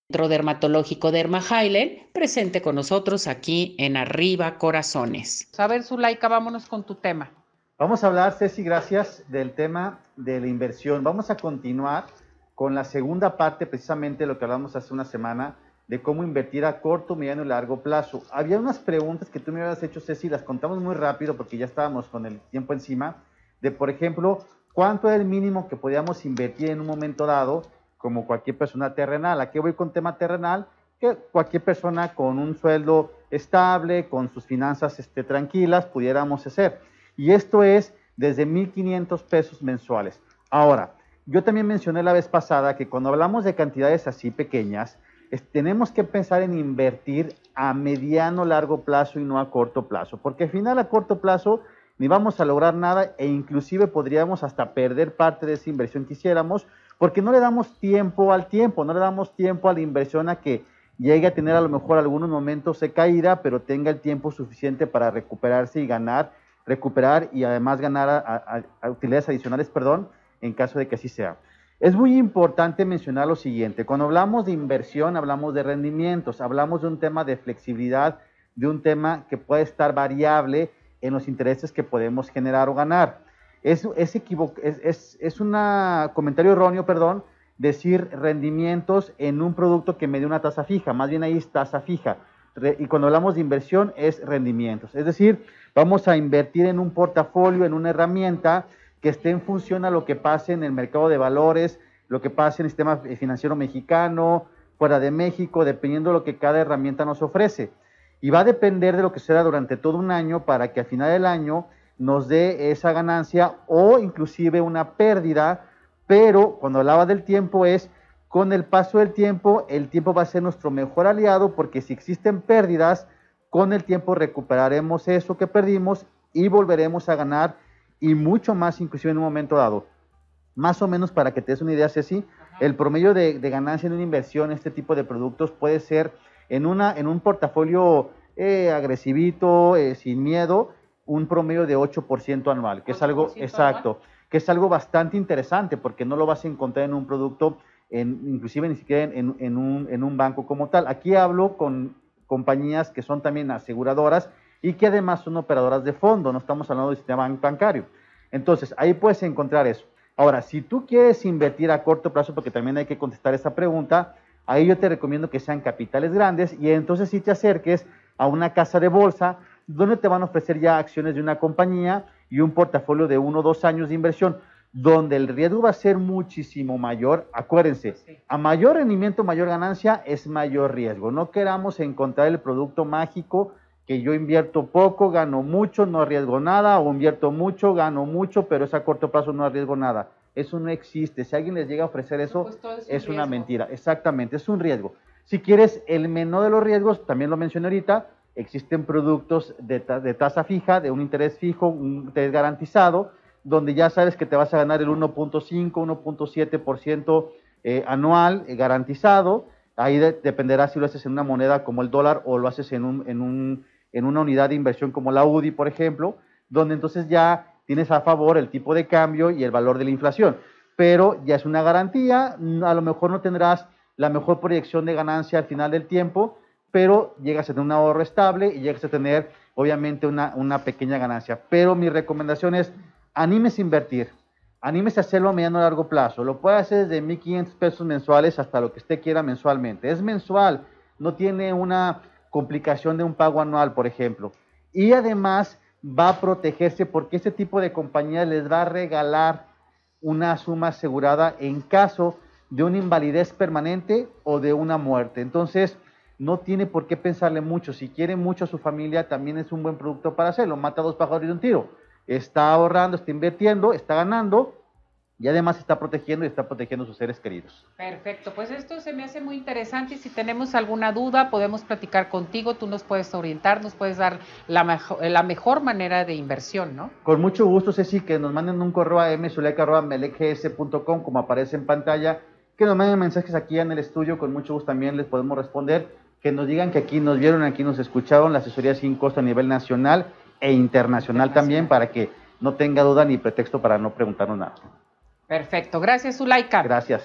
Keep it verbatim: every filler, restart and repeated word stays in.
Centro Dermatológico Derma Highland, presente con nosotros aquí en Arriba Corazones. A ver, Zulaika, vámonos con tu tema. Vamos a hablar, Ceci, gracias, del tema de la inversión. Vamos a continuar con la segunda parte, precisamente lo que hablamos hace una semana, de cómo invertir a corto, mediano y largo plazo. Había unas preguntas que tú me habías hecho, Ceci, las contamos muy rápido porque ya estábamos con el tiempo encima, de, por ejemplo, cuánto es el mínimo que podíamos invertir en un momento dado, como cualquier persona terrenal. ¿A qué voy con tema terrenal? Que cualquier persona con un sueldo estable, con sus finanzas este, tranquilas, pudiéramos hacer. Y esto es desde mil quinientos pesos mensuales. Ahora, yo también mencioné la vez pasada que cuando hablamos de cantidades así pequeñas, es, tenemos que pensar en invertir a mediano largo plazo y no a corto plazo, porque al final a corto plazo ni vamos a lograr nada e inclusive podríamos hasta perder parte de esa inversión que hiciéramos, porque no le damos tiempo al tiempo, no le damos tiempo a la inversión a que llegue a tener a lo mejor algunos momentos de caída, pero tenga el tiempo suficiente para recuperarse y ganar, recuperar y además ganar a, a, a utilidades adicionales, perdón, en caso de que así sea. Es muy importante mencionar lo siguiente, cuando hablamos de inversión, hablamos de rendimientos, hablamos de un tema de flexibilidad, de un tema que puede estar variable en los intereses que podemos generar o ganar. Es, es, es, es, es un comentario erróneo, perdón, decir rendimientos en un producto que me dé una tasa fija, más bien ahí es tasa fija. Re, y cuando hablamos de inversión es rendimientos, es decir, vamos a invertir en un portafolio, en una herramienta que esté en función a lo que pase en el mercado de valores, lo que pase en el sistema financiero mexicano, fuera de México, dependiendo de lo que cada herramienta nos ofrece. Y va a depender de lo que será durante todo un año para que al final del año nos dé esa ganancia o inclusive una pérdida, pero cuando hablaba del tiempo es, con el paso del tiempo, el tiempo va a ser nuestro mejor aliado, porque si existen pérdidas, con el tiempo recuperaremos eso que perdimos y volveremos a ganar y mucho más inclusive en un momento dado. Más o menos para que te des una idea, Ceci, ajá, el promedio de, de ganancia en una inversión en este tipo de productos puede ser en, una, en un portafolio eh, agresivito, eh, sin miedo, un promedio de ocho por ciento anual, que es algo exacto, anual, que es algo bastante interesante porque no lo vas a encontrar en un producto, en, inclusive ni siquiera en, en, en, un, en un banco como tal. Aquí hablo con compañías que son también aseguradoras y que además son operadoras de fondo, no estamos hablando del sistema bancario. Entonces, ahí puedes encontrar eso. Ahora, si tú quieres invertir a corto plazo, porque también hay que contestar esa pregunta, ahí yo te recomiendo que sean capitales grandes y entonces sí te acerques a una casa de bolsa donde te van a ofrecer ya acciones de una compañía y un portafolio de uno o dos años de inversión, donde el riesgo va a ser muchísimo mayor. Acuérdense, a mayor rendimiento, mayor ganancia, es mayor riesgo. No queramos encontrar el producto mágico que yo invierto poco, gano mucho, no arriesgo nada, o invierto mucho, gano mucho, pero es a corto plazo, no arriesgo nada. Eso no existe. Si alguien les llega a ofrecer eso, pues es, es un una mentira. Exactamente, es un riesgo. Si quieres el menor de los riesgos, también lo mencioné ahorita, existen productos de, ta de tasa fija, de un interés fijo, un interés garantizado, donde ya sabes que te vas a ganar el uno punto cinco, uno punto siete por ciento eh, anual eh, garantizado. Ahí de, dependerá si lo haces en una moneda como el dólar o lo haces en, un, en, un, en una unidad de inversión como la U D I, por ejemplo, donde entonces ya tienes a favor el tipo de cambio y el valor de la inflación. Pero ya es una garantía, a lo mejor no tendrás la mejor proyección de ganancia al final del tiempo, pero llegas a tener un ahorro estable y llegas a tener, obviamente, una, una pequeña ganancia. Pero mi recomendación es, anímese a invertir, anímese a hacerlo a mediano o largo plazo. Lo puede hacer desde mil quinientos pesos mensuales hasta lo que usted quiera mensualmente. Es mensual, no tiene una complicación de un pago anual, por ejemplo. Y además va a protegerse porque este tipo de compañías les va a regalar una suma asegurada en caso de una invalidez permanente o de una muerte. Entonces, no tiene por qué pensarle mucho. Si quiere mucho a su familia, también es un buen producto para hacerlo. Mata dos pájaros de un tiro. Está ahorrando, está invirtiendo, está ganando y además está protegiendo y está protegiendo a sus seres queridos. Perfecto, pues esto se me hace muy interesante y si tenemos alguna duda podemos platicar contigo, tú nos puedes orientar, nos puedes dar la, mejor, la mejor manera de inversión, ¿no? Con mucho gusto, Ceci, que nos manden un correo a m zulaika arroba melec g s punto com como aparece en pantalla, que nos manden mensajes aquí en el estudio, con mucho gusto también les podemos responder, que nos digan que aquí nos vieron, aquí nos escucharon, la asesoría sin costo a nivel nacional e internacional, internacional también, para que no tenga duda ni pretexto para no preguntarnos nada. Perfecto, gracias, Zulaika. Gracias.